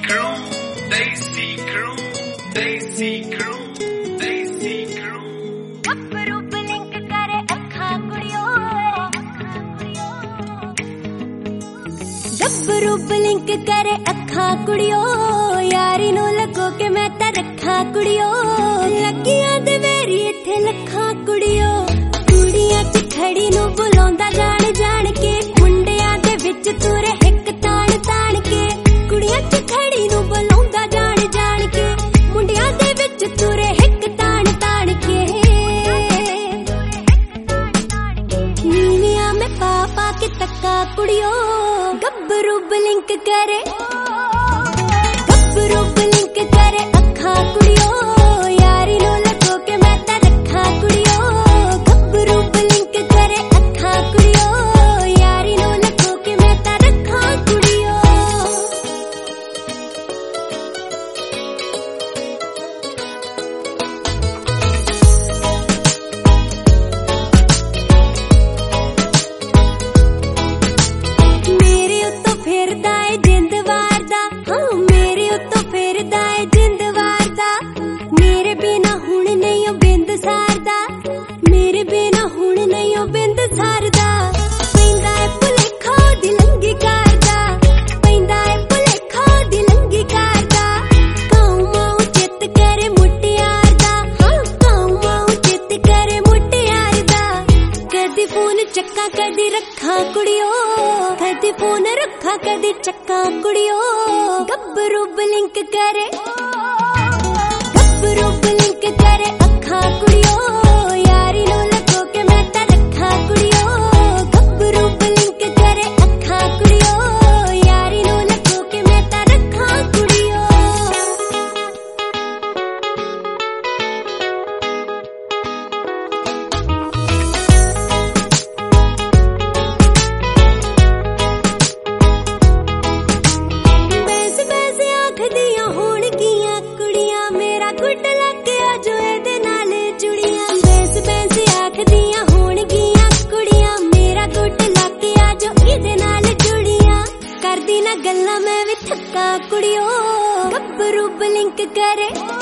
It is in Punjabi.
crew, Desi crew, Desi crew, Desi crew. ਗੱਭਰੂ ਬਲਿੰਕ ਕਰੇ ਅੱਖਾਂ ਕੁੜਿਓ, ਗੱਭਰੂ ਬਲਿੰਕ ਕਰੇ ਅੱਖਾਂ ਕੁੜਿਓ, ਯਾਰੀ ਨੂੰ ਲੱਗੋ ਕਿ ਮੈਂ ਤਾਂ ਰੱਖਾਂ ਕੁੜਿਓ, ਲੱਗੀਆਂ ਦੇ ਵੇਰੀ ਇੱਥੇ ਲੱਖਾਂ ਕੁੜਿਓ, ਕੁੜੀਆਂ ਚ ਖੜੀ ਨੂੰ ਬੁਲਾਉਂਦਾ ਜਾਣ ਜਾਣ ਕੇ, ਮੁੰਡਿਆਂ ਦੇ ਵਿੱਚ ਤੁਰੇ ਹਿੱਕ ਤਾਣ ਤਾਣ ਕੇ, ਕੁੜੀਆਂ ਚ ਖੜੀ ਨੂੰ ਬੁਲਾਉਂਦਾ ਜਾਣ ਜਾਣ ਕੇ, ਮੁੰਡਿਆਂ ਦੇ ਵਿੱਚ ਤੁਰੇ ਹਿੱਕ ਤਾਣ ਤਾਣ ਕੇ, ਨੀਵੀਆਂ ਮੈਂ ਪਾ ਪਾ ਕੇ ਤੱਕਾ ਕੁੜਿਓ, ਗੱਭਰੂ ਬਲਿੰਕ ਕਰੇ, ਗੱਭਰੂ ਬਲਿੰਕ ਕਰੇ ਅੱਖਾਂ ਕੁੜਿਓ, ਯਾਰੀ ਨੂੰ ਲੱਗੋ ਕਿ ਮੈਂ ਤਾਂ ਰੱਖਾਂ ਕੁੜਿਓ, ਗੱਭਰੂ ਬਲਿੰਕ ਕਰੇ ਅੱਖਾਂ ਕੁੜਿਓ, ਯਾਰੀ ਨੂੰ ਲੱਗੋ ਕਿ ਮੈਂ ਤਾਂ ਰੱਖਾਂ ਕੁੜਿਓ। ਮੇਰੇ ਉੱਤੋਂ ਫਿਰਦਾ ਏ ਜਿੰਦ ਵਾਰਦਾ, ਹਾਂ ਮੇਰੇ ਉੱਤੋਂ ਫਿਰਦਾ ਏ ਜਿੰਦ ਵਾਰਦਾ, ਮੇਰੇ ਬਿਨਾ ਹੁਣ ਨਹੀਂ ਉਹ ਬਿੰਦ ਸਾਰਦਾ, ਮੇਰੇ ਬਿਨਾ ਹੁਣ ਨਹੀਂ ਉਹ ਬਿੰਦ ਸਾਰਦਾ, ਪੈਂਦਾ ਏ ਭੁਲੇਖਾ ਦੀ ਲੰਗੀ ਕਰਦਾ, ਪੈਂਦਾ ਏ ਭੁਲੇਖਾ ਦੀ ਲੰਗੀ ਕਰਦਾ, ਕਾਉ ਮਾਉ ਚਿੱਤ ਕਰੇ ਮੁਟਿਆਰ ਦਾ, ਹਾਂ ਕਾਉ ਮਾਉ ਚਿੱਤ ਕਰੇ ਮੁਟਿਆਰ ਦਾ, ਕਦੀ ਫੋਨ ਚੱਕਾ ਕਦੀ ਰੱਖਾਂ ਕੁੜਿਓ, ਕਦੀ ਫੋਨ ਰੱਖਾਂ ਕਦੀ ਚੱਕਾਂ ਕੁੜਿਓ, ਗੱਭਰੂ ਬਲਿੰਕ ਕਰੇ, ਗੱਭਰੂ ਬਲਿੰਕ ਕਰੇ ਅੱਖਾਂ ਕੁੜਿਓ, ਯਾਰੀ ਨੂੰ ਲੱਗੋ ਕਿ ਮੈਂ ਤਾਂ ਰੱਖਾਂ ਕੁੜਿਓ, ਗੱਭਰੂ ਬਲਿੰਕ ਕਰੇ ਅੱਖਾਂ ਕੁੜਿਓ, ਯਾਰੀ ਨੂੰ ਲੱਗੋ ਕਿ ਮੈਂ ਤਾਂ ਰੱਖਾਂ ਕੁੜਿਓ। ਬੈਸ ਬੈਸ ਆਖਦੀਆਂ ਹੋਣਗੀਆਂ ਕੁੜੀਆਂ, ਮੇਰਾ ਗੁੱਡ ਲੱਗਿਆ ਜੋ ਇਹਦੇ ਨਾਲ ਜੁੜੀਆਂ, ਬੈਸ ਬੈਸ ਆਖਦੀਆਂ ਹੋਣਗੀਆਂ ਕੁੜੀਆਂ, ਮੇਰਾ ਗੁੱਡ ਲੱਗਿਆ ਜੋ ਇਹਦੇ ਨਾਲ ਜੁੜੀਆਂ, ਕਰਦੀ ਨਾ ਗੱਲਾਂ ਮੈਂ ਵੀ ਥੱਕਾ ਕੁੜਿਓ, ਗੱਭਰੂ ਬਲਿੰਕ ਕਰੇ।